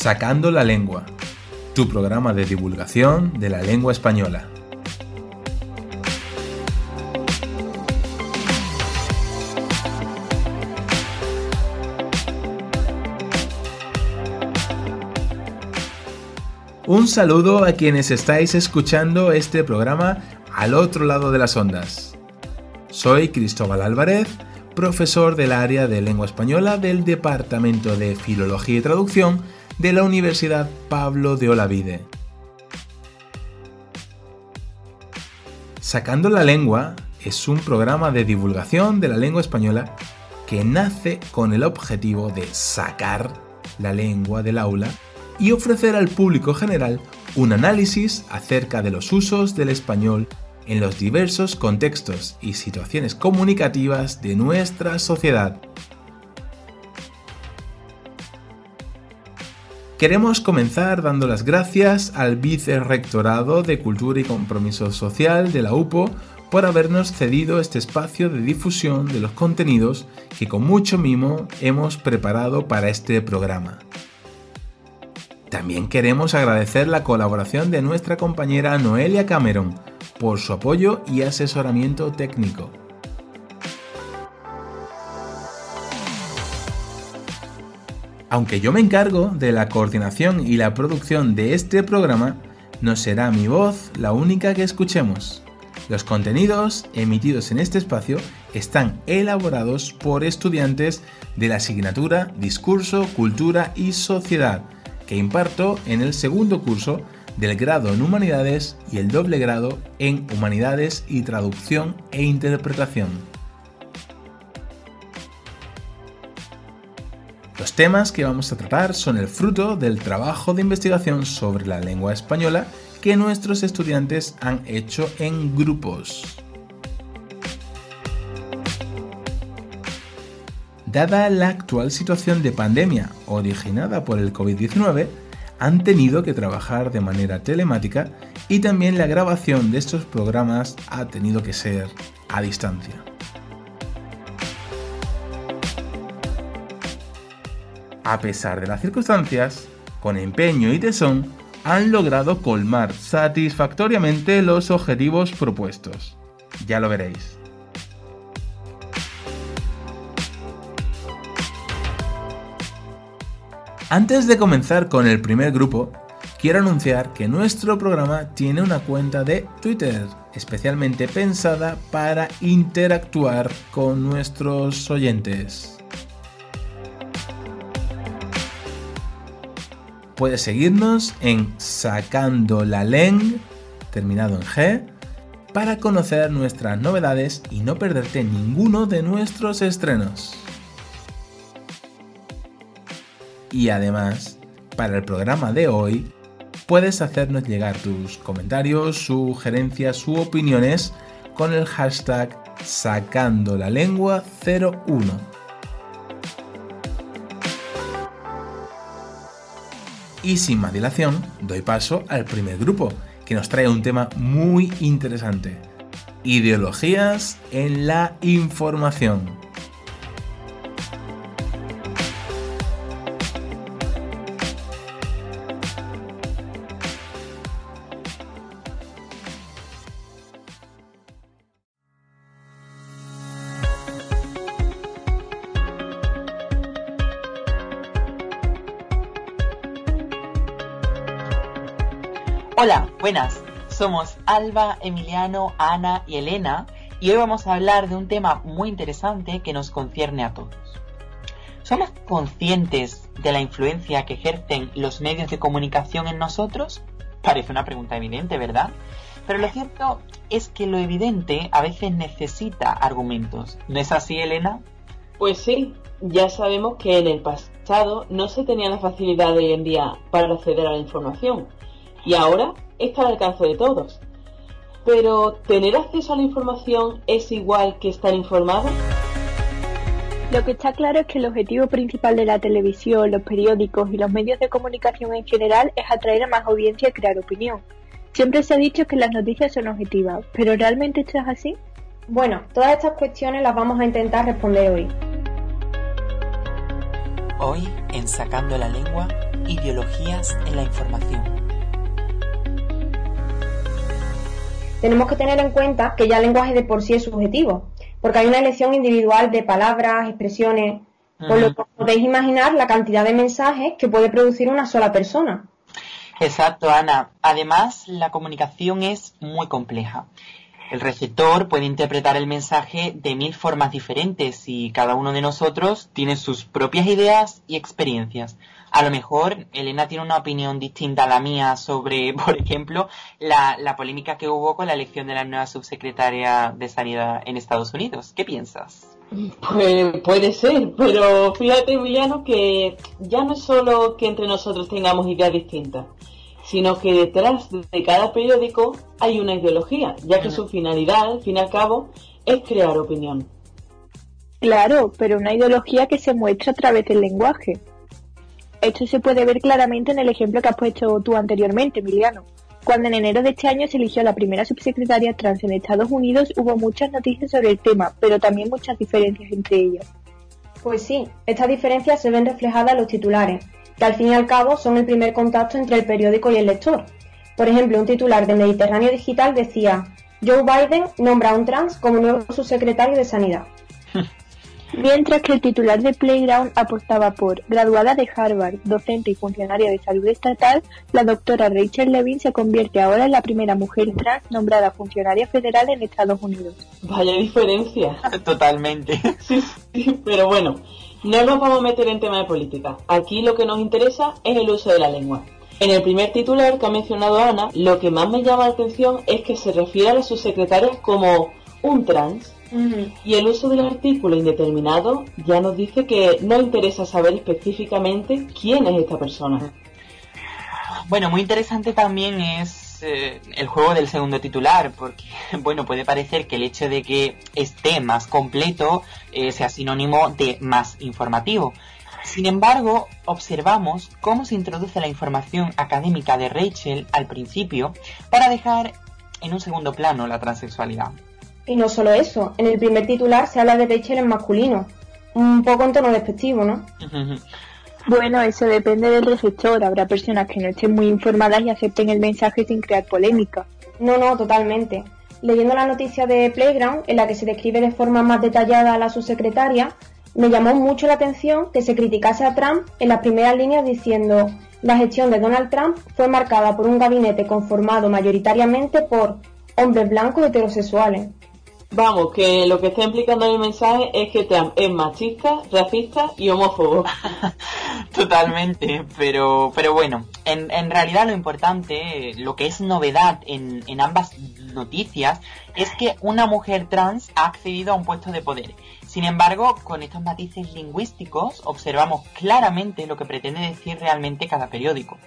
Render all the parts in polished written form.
Sacando la lengua, tu programa de divulgación de la lengua española. Un saludo a quienes estáis escuchando este programa al otro lado de las ondas. Soy Cristóbal Álvarez, profesor del área de lengua española del Departamento de Filología y Traducción de la Universidad Pablo de Olavide. Sacando la lengua es un programa de divulgación de la lengua española que nace con el objetivo de sacar la lengua del aula y ofrecer al público general un análisis acerca de los usos del español en los diversos contextos y situaciones comunicativas de nuestra sociedad. Queremos comenzar dando las gracias al Vicerrectorado de Cultura y Compromiso Social de la UPO por habernos cedido este espacio de difusión de los contenidos que con mucho mimo hemos preparado para este programa. También queremos agradecer la colaboración de nuestra compañera Noelia Cameron por su apoyo y asesoramiento técnico. Aunque yo me encargo de la coordinación y la producción de este programa, no será mi voz la única que escuchemos. Los contenidos emitidos en este espacio están elaborados por estudiantes de la asignatura Discurso, Cultura y Sociedad, que imparto en el segundo curso del grado en Humanidades y el doble grado en Humanidades y Traducción e Interpretación. Los temas que vamos a tratar son el fruto del trabajo de investigación sobre la lengua española que nuestros estudiantes han hecho en grupos. Dada la actual situación de pandemia originada por el COVID-19, han tenido que trabajar de manera telemática y también la grabación de estos programas ha tenido que ser a distancia. A pesar de las circunstancias, con empeño y tesón, han logrado colmar satisfactoriamente los objetivos propuestos. Ya lo veréis. Antes de comenzar con el primer grupo, quiero anunciar que nuestro programa tiene una cuenta de Twitter, especialmente pensada para interactuar con nuestros oyentes. Puedes seguirnos en Sacando la Leng, terminado en G, para conocer nuestras novedades y no perderte ninguno de nuestros estrenos. Y además, para el programa de hoy, puedes hacernos llegar tus comentarios, sugerencias u opiniones con el hashtag SacándoLaLengua01. Y sin más dilación, doy paso al primer grupo, que nos trae un tema muy interesante: ideologías en la información. Hola, buenas. Somos Alba, Emiliano, Ana y Elena y hoy vamos a hablar de un tema muy interesante que nos concierne a todos. ¿Somos conscientes de la influencia que ejercen los medios de comunicación en nosotros? Parece una pregunta evidente, ¿verdad? Pero lo cierto es que lo evidente a veces necesita argumentos. ¿No es así, Elena? Pues sí, ya sabemos que en el pasado no se tenía la facilidad de hoy en día para acceder a la información. Y ahora está al alcance de todos. Pero, ¿tener acceso a la información es igual que estar informado? Lo que está claro es que el objetivo principal de la televisión, los periódicos y los medios de comunicación en general es atraer a más audiencia y crear opinión. Siempre se ha dicho que las noticias son objetivas, ¿pero realmente esto es así? Bueno, todas estas cuestiones las vamos a intentar responder hoy. Hoy, en Sacando la Lengua, Ideologías en la información. Tenemos que tener en cuenta que ya el lenguaje de por sí es subjetivo, porque hay una elección individual de palabras, expresiones, por lo que podéis imaginar la cantidad de mensajes que puede producir una sola persona. Exacto, Ana. Además, la comunicación es muy compleja. El receptor puede interpretar el mensaje de 1000 formas diferentes y cada uno de nosotros tiene sus propias ideas y experiencias. A lo mejor Elena tiene una opinión distinta a la mía sobre, por ejemplo, la polémica que hubo con la elección de la nueva subsecretaria de Sanidad en Estados Unidos. ¿Qué piensas? Pues puede ser, pero fíjate, Emiliano, que ya no es solo que entre nosotros tengamos ideas distintas, sino que detrás de cada periódico hay una ideología, ya que su finalidad, al fin y al cabo, es crear opinión. Claro, pero una ideología que se muestra a través del lenguaje. Esto se puede ver claramente en el ejemplo que has puesto tú anteriormente, Emiliano. Cuando en enero de este año se eligió la primera subsecretaria trans en Estados Unidos, hubo muchas noticias sobre el tema, pero también muchas diferencias entre ellas. Pues sí, estas diferencias se ven reflejadas en los titulares, que al fin y al cabo son el primer contacto entre el periódico y el lector. Por ejemplo, un titular de Mediterráneo Digital decía: Joe Biden nombra a un trans como nuevo subsecretario de Sanidad. Mientras que el titular de Playground apostaba por graduada de Harvard, docente y funcionaria de salud estatal, la doctora Rachel Levine se convierte ahora en la primera mujer trans nombrada funcionaria federal en Estados Unidos. Vaya diferencia. Totalmente. Sí, pero bueno, no nos vamos a meter en tema de política. Aquí lo que nos interesa es el uso de la lengua. En el primer titular que ha mencionado Ana, lo que más me llama la atención es que se refiere a las subsecretarias como un trans. Y el uso del artículo indeterminado ya nos dice que no interesa saber específicamente quién es esta persona. Bueno, muy interesante también es el juego del segundo titular, porque bueno, puede parecer que el hecho de que esté más completo sea sinónimo de más informativo. Sin embargo, observamos cómo se introduce la información académica de Rachel al principio para dejar en un segundo plano la transexualidad. Y no solo eso, en el primer titular se habla de Rachel en masculino, un poco en tono despectivo, ¿no? Bueno, eso depende del receptor. Habrá personas que no estén muy informadas y acepten el mensaje sin crear polémica. No, totalmente. Leyendo la noticia de Playground, en la que se describe de forma más detallada a la subsecretaria, me llamó mucho la atención que se criticase a Trump en las primeras líneas diciendo: la gestión de Donald Trump fue marcada por un gabinete conformado mayoritariamente por hombres blancos heterosexuales. Vamos, que lo que está implicando en el mensaje es que Trump es machista, racista y homófobo. Totalmente, pero bueno, en realidad lo importante, lo que es novedad en ambas noticias, es que una mujer trans ha accedido a un puesto de poder. Sin embargo, con estos matices lingüísticos observamos claramente lo que pretende decir realmente cada periódico.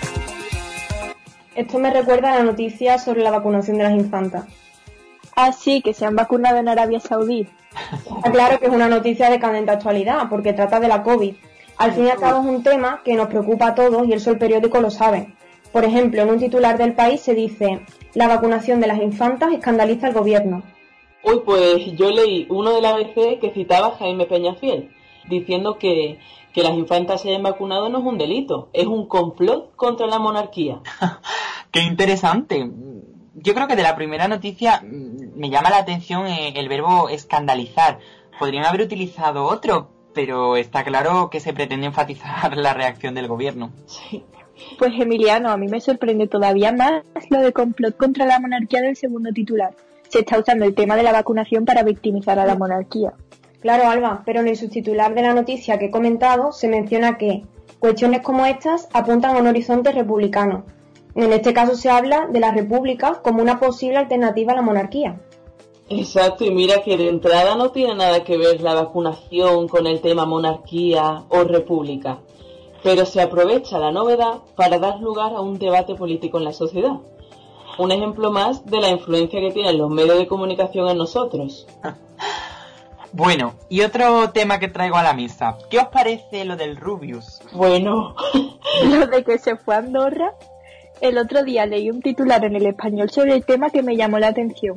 Esto me recuerda a la noticia sobre la vacunación de las infantas. Ah, sí, que se han vacunado en Arabia Saudí. Está claro que es una noticia de candente actualidad, porque trata de la COVID. Al fin y al cabo es un tema que nos preocupa a todos y el periódico lo sabe. Por ejemplo, en un titular del País se dice: la vacunación de las infantas escandaliza al gobierno. Uy, pues yo leí uno de la ABC que citaba a Jaime Peñafiel, diciendo que las infantas se hayan vacunado no es un delito, es un complot contra la monarquía. ¡Qué interesante! Yo creo que de la primera noticia me llama la atención el verbo escandalizar. Podrían haber utilizado otro, pero está claro que se pretende enfatizar la reacción del gobierno. Sí. Pues Emiliano, a mí me sorprende todavía más lo de complot contra la monarquía del segundo titular. Se está usando el tema de la vacunación para victimizar a la monarquía. Claro, Alba, pero en el subtitular de la noticia que he comentado se menciona que cuestiones como estas apuntan a un horizonte republicano. En este caso se habla de la república como una posible alternativa a la monarquía. Exacto, y mira que de entrada no tiene nada que ver la vacunación con el tema monarquía o república, pero se aprovecha la novedad para dar lugar a un debate político en la sociedad. Un ejemplo más de la influencia que tienen los medios de comunicación en nosotros. Bueno, y otro tema que traigo a la mesa. ¿Qué os parece lo del Rubius? Bueno, Lo de que se fue a Andorra. El otro día leí un titular en El Español sobre el tema que me llamó la atención.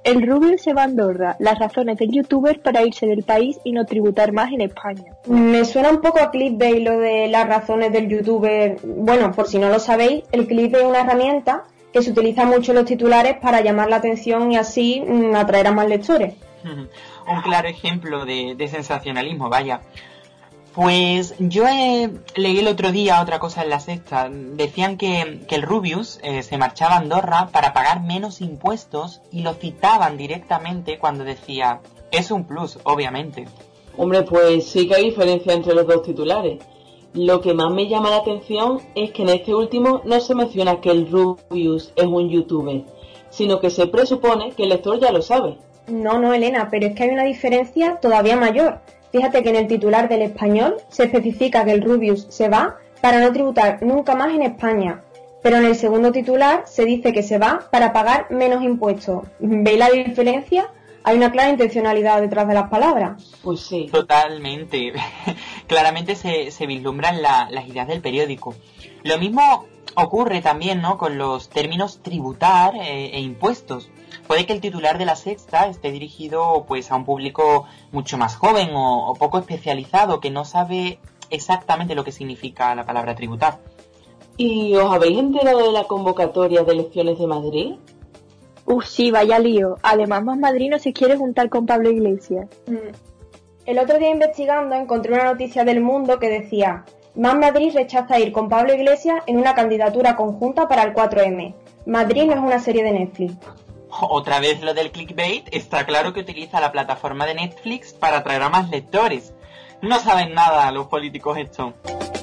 El Rubius se va a Andorra, las razones del youtuber para irse del país y no tributar más en España. Me suena un poco a clickbait lo de las razones del youtuber. Bueno, por si no lo sabéis, el clickbait es una herramienta que se utiliza mucho en los titulares para llamar la atención y así atraer a más lectores. Un claro ejemplo de sensacionalismo, vaya. Pues yo leí el otro día otra cosa en La Sexta. Decían que el Rubius se marchaba a Andorra para pagar menos impuestos y lo citaban directamente cuando decía, es un plus, obviamente. Hombre, pues sí que hay diferencia entre los dos titulares. Lo que más me llama la atención es que en este último no se menciona que el Rubius es un youtuber, sino que se presupone que el lector ya lo sabe. No, Elena, pero es que hay una diferencia todavía mayor. Fíjate que en el titular del Español se especifica que el Rubius se va para no tributar nunca más en España, pero en el segundo titular se dice que se va para pagar menos impuestos. ¿Veis la diferencia? Hay una clara intencionalidad detrás de las palabras. Pues sí. Totalmente. Claramente se vislumbran las ideas del periódico. Lo mismo ocurre también, ¿no?, con los términos tributar e impuestos. Puede que el titular de La Sexta esté dirigido pues a un público mucho más joven o poco especializado que no sabe exactamente lo que significa la palabra tributar. ¿Y os habéis enterado de la convocatoria de elecciones de Madrid? Sí, vaya lío. Además, Más Madrid no se quiere juntar con Pablo Iglesias. El otro día investigando encontré una noticia del Mundo que decía: Más Madrid rechaza ir con Pablo Iglesias en una candidatura conjunta para el 4M. Madrid no es una serie de Netflix. Otra vez lo del clickbait. Está claro que utiliza la plataforma de Netflix para atraer a más lectores. No saben nada los políticos estos.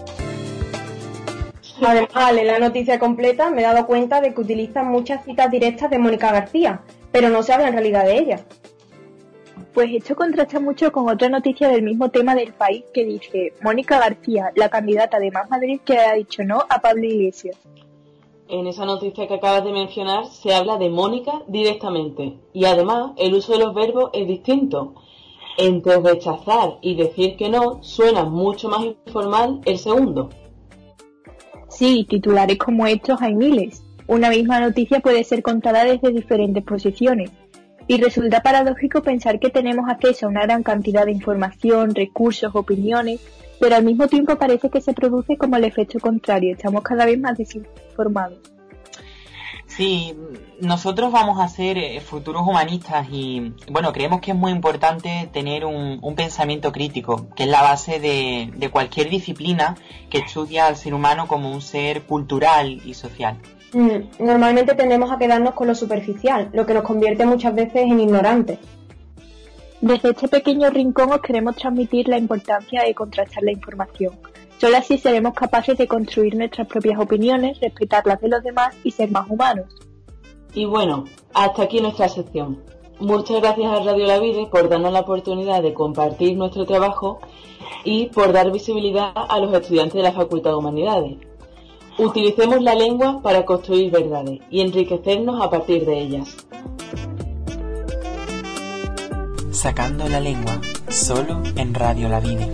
Además, al leer la noticia completa me he dado cuenta de que utilizan muchas citas directas de Mónica García, pero no se habla en realidad de ella. Pues esto contrasta mucho con otra noticia del mismo tema del País que dice: Mónica García, la candidata de Más Madrid que ha dicho no a Pablo Iglesias. En esa noticia que acabas de mencionar se habla de Mónica directamente y además el uso de los verbos es distinto. Entre rechazar y decir que no suena mucho más informal el segundo. Sí, titulares como estos hay miles. Una misma noticia puede ser contada desde diferentes posiciones. Y resulta paradójico pensar que tenemos acceso a una gran cantidad de información, recursos, opiniones, pero al mismo tiempo parece que se produce como el efecto contrario. Estamos cada vez más desinformados. Sí, nosotros vamos a ser futuros humanistas y, bueno, creemos que es muy importante tener un pensamiento crítico, que es la base de cualquier disciplina que estudia al ser humano como un ser cultural y social. Normalmente tendemos a quedarnos con lo superficial, lo que nos convierte muchas veces en ignorantes. Desde este pequeño rincón os queremos transmitir la importancia de contrastar la información. Solo así seremos capaces de construir nuestras propias opiniones, respetar las de los demás y ser más humanos. Y bueno, hasta aquí nuestra sección. Muchas gracias a Radio La Vide por darnos la oportunidad de compartir nuestro trabajo y por dar visibilidad a los estudiantes de la Facultad de Humanidades. Utilicemos la lengua para construir verdades y enriquecernos a partir de ellas. Sacando la lengua, solo en Radio La Vide.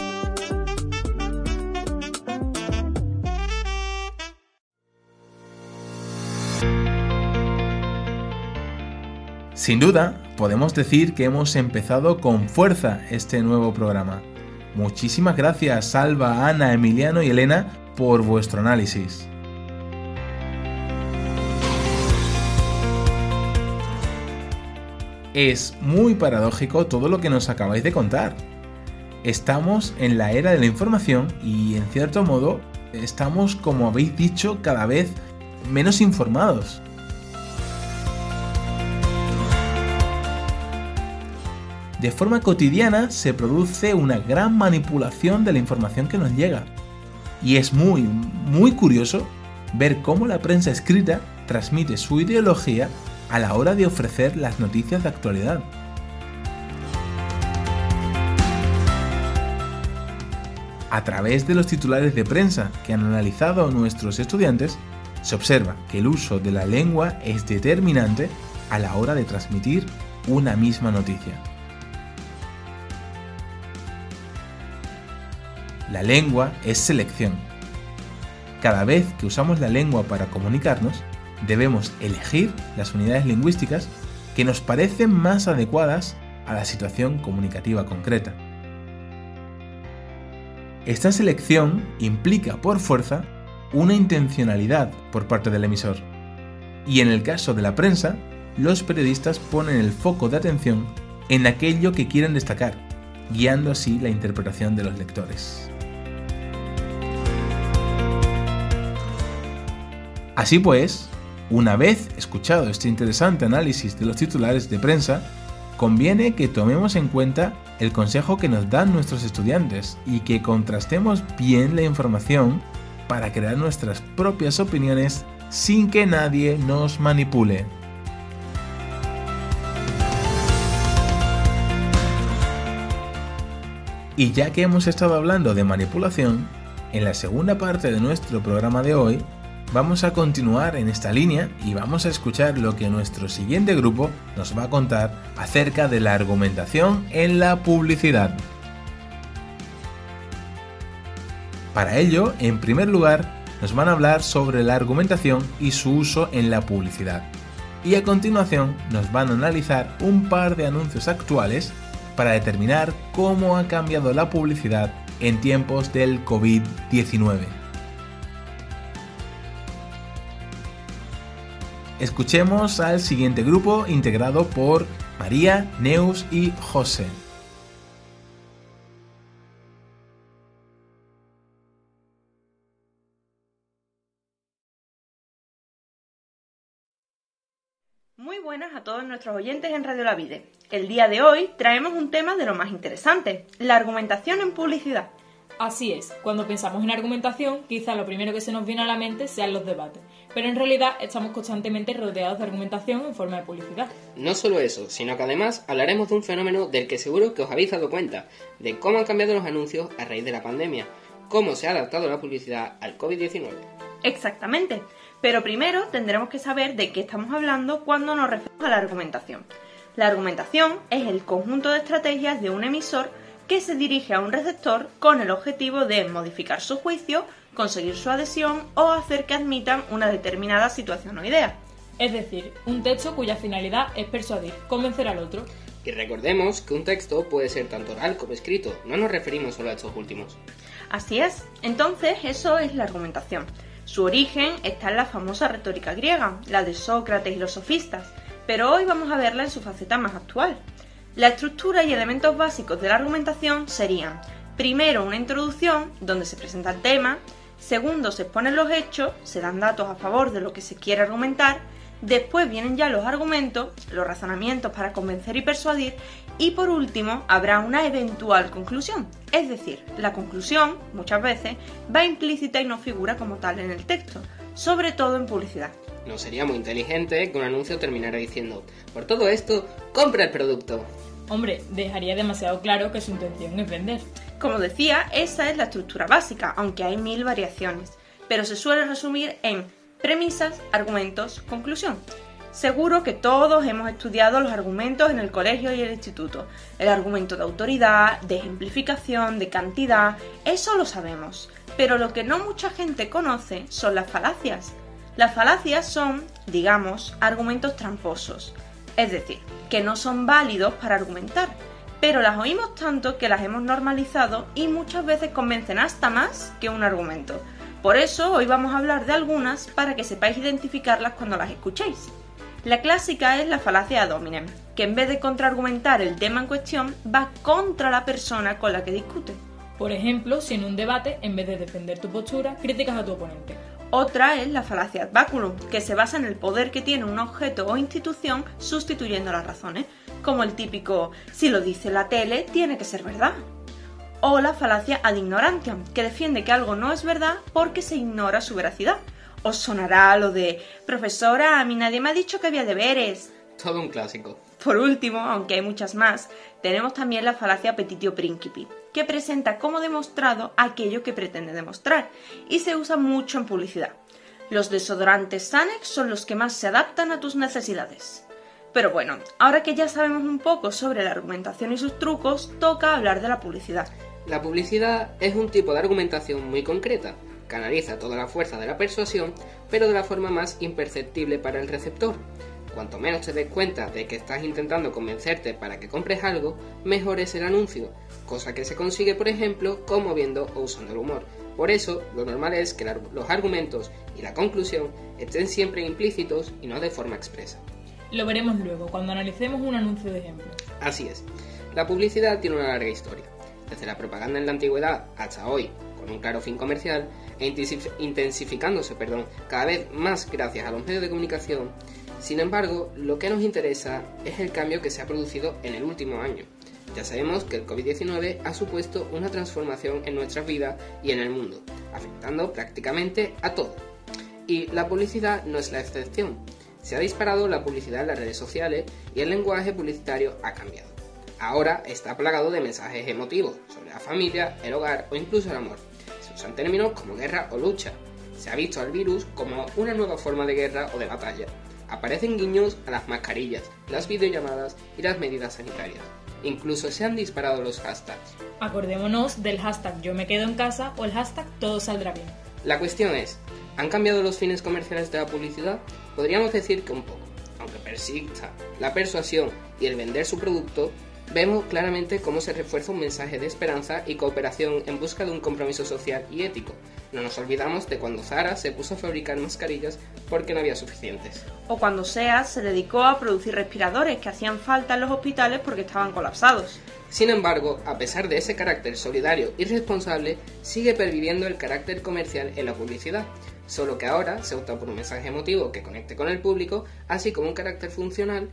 Sin duda, podemos decir que hemos empezado con fuerza este nuevo programa. Muchísimas gracias, Alba, Ana, Emiliano y Elena, por vuestro análisis. Es muy paradójico todo lo que nos acabáis de contar. Estamos en la era de la información y, en cierto modo, estamos, como habéis dicho, cada vez menos informados. De forma cotidiana se produce una gran manipulación de la información que nos llega. Y es muy curioso ver cómo la prensa escrita transmite su ideología a la hora de ofrecer las noticias de actualidad. A través de los titulares de prensa que han analizado nuestros estudiantes, se observa que el uso de la lengua es determinante a la hora de transmitir una misma noticia. La lengua es selección. Cada vez que usamos la lengua para comunicarnos, debemos elegir las unidades lingüísticas que nos parecen más adecuadas a la situación comunicativa concreta. Esta selección implica por fuerza una intencionalidad por parte del emisor. Y en el caso de la prensa, los periodistas ponen el foco de atención en aquello que quieren destacar, guiando así la interpretación de los lectores. Así pues, una vez escuchado este interesante análisis de los titulares de prensa, conviene que tomemos en cuenta el consejo que nos dan nuestros estudiantes y que contrastemos bien la información para crear nuestras propias opiniones sin que nadie nos manipule. Y ya que hemos estado hablando de manipulación, en la segunda parte de nuestro programa de hoy vamos a continuar en esta línea y vamos a escuchar lo que nuestro siguiente grupo nos va a contar acerca de la argumentación en la publicidad. Para ello, en primer lugar, nos van a hablar sobre la argumentación y su uso en la publicidad. Y a continuación nos van a analizar un par de anuncios actuales para determinar cómo ha cambiado la publicidad en tiempos del COVID-19. Escuchemos al siguiente grupo integrado por María, Neus y José. Muy buenas a todos nuestros oyentes en Radio La Vide. El día de hoy traemos un tema de lo más interesante, la argumentación en publicidad. Así es, cuando pensamos en argumentación, quizá lo primero que se nos viene a la mente sean los debates, pero en realidad estamos constantemente rodeados de argumentación en forma de publicidad. No solo eso, sino que además hablaremos de un fenómeno del que seguro que os habéis dado cuenta, de cómo han cambiado los anuncios a raíz de la pandemia, cómo se ha adaptado la publicidad al COVID-19. Exactamente, pero primero tendremos que saber de qué estamos hablando cuando nos referimos a la argumentación. La argumentación es el conjunto de estrategias de un emisor que se dirige a un receptor con el objetivo de modificar su juicio, conseguir su adhesión o hacer que admitan una determinada situación o idea. Es decir, un texto cuya finalidad es persuadir, convencer al otro. Y recordemos que un texto puede ser tanto oral como escrito, no nos referimos solo a estos últimos. Así es, entonces eso es la argumentación. Su origen está en la famosa retórica griega, la de Sócrates y los sofistas, pero hoy vamos a verla en su faceta más actual. La estructura y elementos básicos de la argumentación serían: primero, una introducción donde se presenta el tema; segundo, se exponen los hechos, se dan datos a favor de lo que se quiere argumentar; después vienen ya los argumentos, los razonamientos para convencer y persuadir; y por último, habrá una eventual conclusión. Es decir, la conclusión, muchas veces, va implícita y no figura como tal en el texto, sobre todo en publicidad. No sería muy inteligente que un anuncio terminara diciendo: por todo esto, compra el producto. Hombre, dejaría demasiado claro que su intención es vender. Como decía, esa es la estructura básica, aunque hay 1000 variaciones, pero se suele resumir en premisas, argumentos, conclusión. Seguro que todos hemos estudiado los argumentos en el colegio y el instituto. El argumento de autoridad, de ejemplificación, de cantidad, eso lo sabemos. Pero lo que no mucha gente conoce son las falacias. Las falacias son, digamos, argumentos tramposos. Es decir, que no son válidos para argumentar, pero las oímos tanto que las hemos normalizado y muchas veces convencen hasta más que un argumento. Por eso hoy vamos a hablar de algunas para que sepáis identificarlas cuando las escuchéis. La clásica es la falacia ad hominem, que en vez de contraargumentar el tema en cuestión, va contra la persona con la que discute. Por ejemplo, si en un debate, en vez de defender tu postura, criticas a tu oponente. Otra es la falacia ad baculum, que se basa en el poder que tiene un objeto o institución sustituyendo las razones, como el típico "si lo dice la tele, tiene que ser verdad". O la falacia ad ignorantiam, que defiende que algo no es verdad porque se ignora su veracidad. Os sonará lo de "profesora, a mí nadie me ha dicho que había deberes". Todo un clásico. Por último, aunque hay muchas más, tenemos también la falacia petitio principi, que presenta como demostrado aquello que pretende demostrar, y se usa mucho en publicidad. Los desodorantes Sanex son los que más se adaptan a tus necesidades. Pero bueno, ahora que ya sabemos un poco sobre la argumentación y sus trucos, toca hablar de la publicidad. La publicidad es un tipo de argumentación muy concreta. Canaliza toda la fuerza de la persuasión, pero de la forma más imperceptible para el receptor. Cuanto menos te des cuenta de que estás intentando convencerte para que compres algo, mejor es el anuncio, cosa que se consigue, por ejemplo, conmoviendo o usando el humor. Por eso, lo normal es que los argumentos y la conclusión estén siempre implícitos y no de forma expresa. Lo veremos luego, cuando analicemos un anuncio de ejemplo. Así es. La publicidad tiene una larga historia. Desde la propaganda en la antigüedad hasta hoy, con un claro fin comercial, e intensificándose cada vez más gracias a los medios de comunicación. Sin embargo, lo que nos interesa es el cambio que se ha producido en el último año. Ya sabemos que el COVID-19 ha supuesto una transformación en nuestras vidas y en el mundo, afectando prácticamente a todo. Y la publicidad no es la excepción. Se ha disparado la publicidad en las redes sociales y el lenguaje publicitario ha cambiado. Ahora está plagado de mensajes emotivos sobre la familia, el hogar o incluso el amor. Se usan términos como guerra o lucha. Se ha visto al virus como una nueva forma de guerra o de batalla. Aparecen guiños a las mascarillas, las videollamadas y las medidas sanitarias. Incluso se han disparado los hashtags. Acordémonos del hashtag yo me quedo en casa o el hashtag todo saldrá bien. La cuestión es, ¿han cambiado los fines comerciales de la publicidad? Podríamos decir que un poco. Aunque persista la persuasión y el vender su producto, vemos claramente cómo se refuerza un mensaje de esperanza y cooperación en busca de un compromiso social y ético. No nos olvidamos de cuando Zara se puso a fabricar mascarillas porque no había suficientes. O cuando SEAT se dedicó a producir respiradores que hacían falta en los hospitales porque estaban colapsados. Sin embargo, a pesar de ese carácter solidario y responsable, sigue perviviendo el carácter comercial en la publicidad. Solo que ahora se opta por un mensaje emotivo que conecte con el público, así como un carácter funcional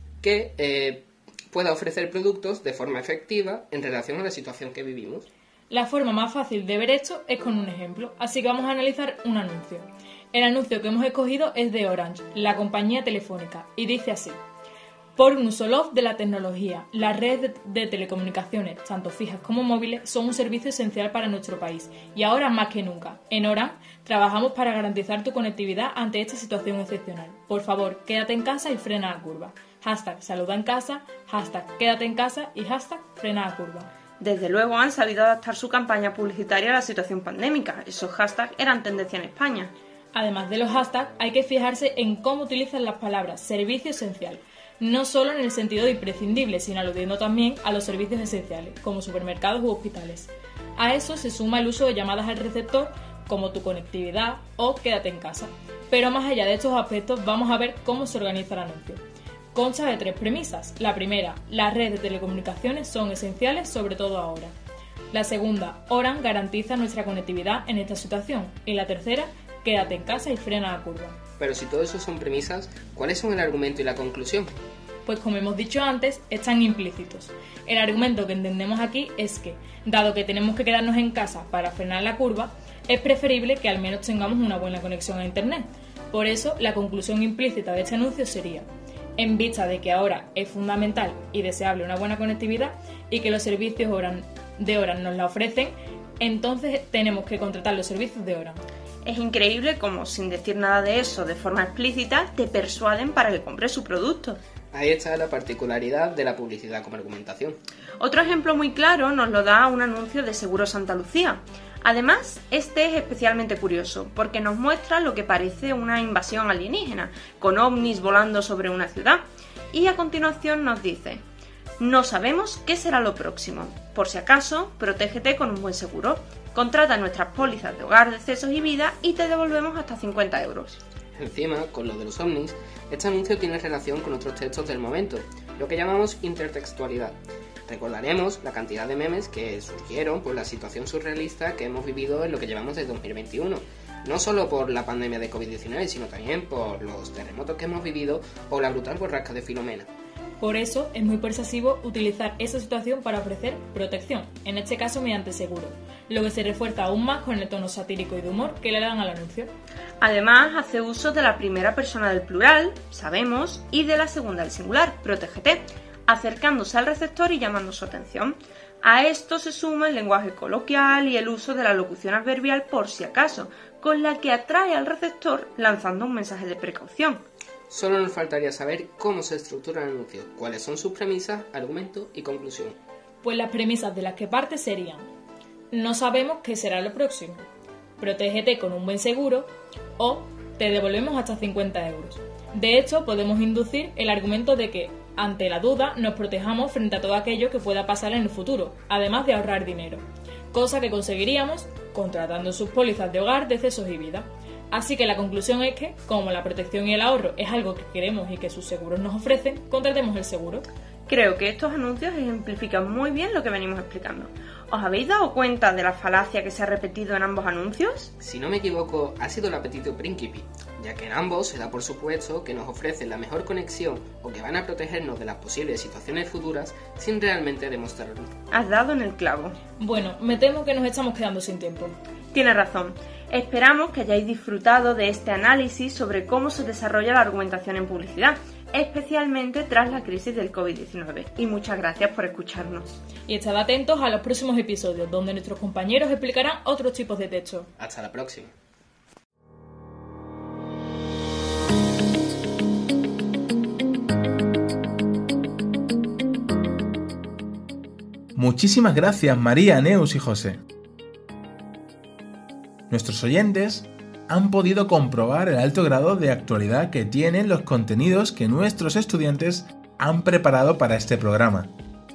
que pueda ofrecer productos de forma efectiva en relación a la situación que vivimos. La forma más fácil de ver esto es con un ejemplo, así que vamos a analizar un anuncio. El anuncio que hemos escogido es de Orange, la compañía telefónica, y dice así: por un uso loft de la tecnología, las redes de telecomunicaciones, tanto fijas como móviles, son un servicio esencial para nuestro país y ahora más que nunca. En Orange trabajamos para garantizar tu conectividad ante esta situación excepcional. Por favor, quédate en casa y frena la curva. Hashtag saluda en casa, hashtag quédate en casa y hashtag frena la curva. Desde luego han sabido adaptar su campaña publicitaria a la situación pandémica. Esos hashtags eran tendencia en España. Además de los hashtags, hay que fijarse en cómo utilizan las palabras servicio esencial, no solo en el sentido de imprescindible, sino aludiendo también a los servicios esenciales, como supermercados u hospitales. A eso se suma el uso de llamadas al receptor, como tu conectividad o quédate en casa. Pero más allá de estos aspectos, vamos a ver cómo se organiza el anuncio. Consta de 3 premisas. La primera, las redes de telecomunicaciones son esenciales, sobre todo ahora. La segunda, Orange garantiza nuestra conectividad en esta situación. Y la tercera, quédate en casa y frena la curva. Pero si todo eso son premisas, ¿cuáles son el argumento y la conclusión? Pues como hemos dicho antes, están implícitos. El argumento que entendemos aquí es que, dado que tenemos que quedarnos en casa para frenar la curva, es preferible que al menos tengamos una buena conexión a Internet. Por eso, la conclusión implícita de este anuncio sería: en vista de que ahora es fundamental y deseable una buena conectividad y que los servicios de Orange nos la ofrecen, entonces tenemos que contratar los servicios de Orange. Es increíble cómo, sin decir nada de eso de forma explícita, te persuaden para que compres su producto. Ahí está la particularidad de la publicidad como argumentación. Otro ejemplo muy claro nos lo da un anuncio de Seguro Santa Lucía. Además, este es especialmente curioso, porque nos muestra lo que parece una invasión alienígena, con ovnis volando sobre una ciudad, y a continuación nos dice: no sabemos qué será lo próximo. Por si acaso, protégete con un buen seguro. Contrata nuestras pólizas de hogar, decesos y vida y te devolvemos hasta 50 euros. Encima, con lo de los ovnis, este anuncio tiene relación con otros textos del momento, lo que llamamos intertextualidad. Recordaremos la cantidad de memes que surgieron por la situación surrealista que hemos vivido en lo que llevamos de 2021. No solo por la pandemia de COVID-19, sino también por los terremotos que hemos vivido o la brutal borrasca de Filomena. Por eso es muy persuasivo utilizar esa situación para ofrecer protección, en este caso mediante seguro, lo que se refuerza aún más con el tono satírico y de humor que le dan al anuncio. Además, hace uso de la primera persona del plural, sabemos, y de la segunda del singular, protégete, acercándose al receptor y llamando su atención. A esto se suma el lenguaje coloquial y el uso de la locución adverbial por si acaso, con la que atrae al receptor lanzando un mensaje de precaución. Solo nos faltaría saber cómo se estructura el anuncio, cuáles son sus premisas, argumento y conclusión. Pues las premisas de las que parte serían: no sabemos qué será lo próximo, protégete con un buen seguro o te devolvemos hasta 50 euros. De hecho, podemos inducir el argumento de que, ante la duda, nos protejamos frente a todo aquello que pueda pasar en el futuro, además de ahorrar dinero, cosa que conseguiríamos contratando sus pólizas de hogar, decesos y vida. Así que la conclusión es que, como la protección y el ahorro es algo que queremos y que sus seguros nos ofrecen, contratemos el seguro. Creo que estos anuncios ejemplifican muy bien lo que venimos explicando. ¿Os habéis dado cuenta de la falacia que se ha repetido en ambos anuncios? Si no me equivoco, ha sido el apetito príncipe, ya que en ambos se da por supuesto que nos ofrecen la mejor conexión o que van a protegernos de las posibles situaciones futuras sin realmente demostrarlo. Has dado en el clavo. Bueno, me temo que nos estamos quedando sin tiempo. Tienes razón. Esperamos que hayáis disfrutado de este análisis sobre cómo se desarrolla la argumentación en publicidad, especialmente tras la crisis del COVID-19. Y muchas gracias por escucharnos. Y estad atentos a los próximos episodios, donde nuestros compañeros explicarán otros tipos de texto. Hasta la próxima. Muchísimas gracias, María, Neus y José. Nuestros oyentes han podido comprobar el alto grado de actualidad que tienen los contenidos que nuestros estudiantes han preparado para este programa.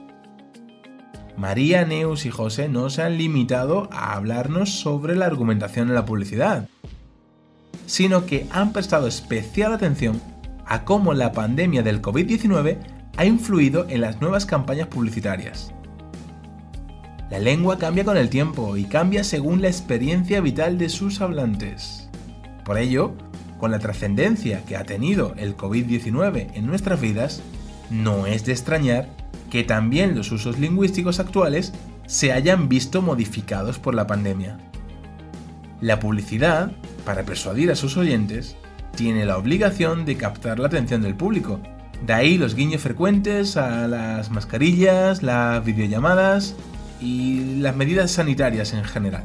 María, Neus y José no se han limitado a hablarnos sobre la argumentación en la publicidad, sino que han prestado especial atención a cómo la pandemia del COVID-19 ha influido en las nuevas campañas publicitarias. La lengua cambia con el tiempo y cambia según la experiencia vital de sus hablantes. Por ello, con la trascendencia que ha tenido el COVID-19 en nuestras vidas, no es de extrañar que también los usos lingüísticos actuales se hayan visto modificados por la pandemia. La publicidad, para persuadir a sus oyentes, tiene la obligación de captar la atención del público. De ahí los guiños frecuentes a las mascarillas, las videollamadas y las medidas sanitarias en general.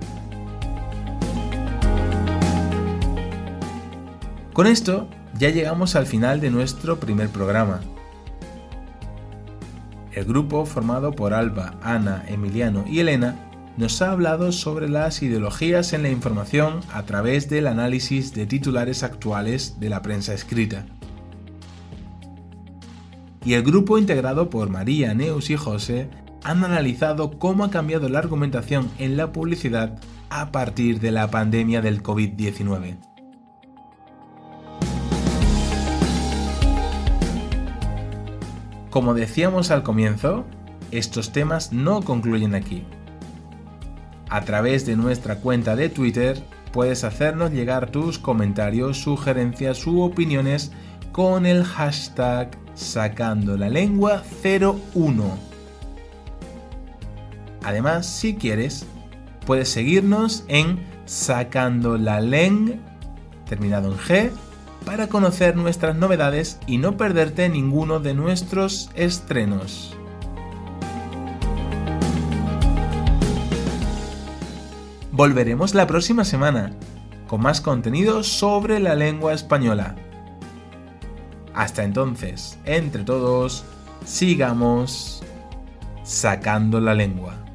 Con esto ya llegamos al final de nuestro primer programa. El grupo formado por Alba, Ana, Emiliano y Elena nos ha hablado sobre las ideologías en la información a través del análisis de titulares actuales de la prensa escrita. Y el grupo integrado por María, Neus y José han analizado cómo ha cambiado la argumentación en la publicidad a partir de la pandemia del COVID-19. Como decíamos al comienzo, estos temas no concluyen aquí. A través de nuestra cuenta de Twitter puedes hacernos llegar tus comentarios, sugerencias u opiniones con el hashtag #SacándoLaLengua01. Además, si quieres, puedes seguirnos en SacándoLaLeng, terminado en G, para conocer nuestras novedades y no perderte ninguno de nuestros estrenos. Volveremos la próxima semana con más contenido sobre la lengua española. Hasta entonces, entre todos, sigamos sacando la lengua.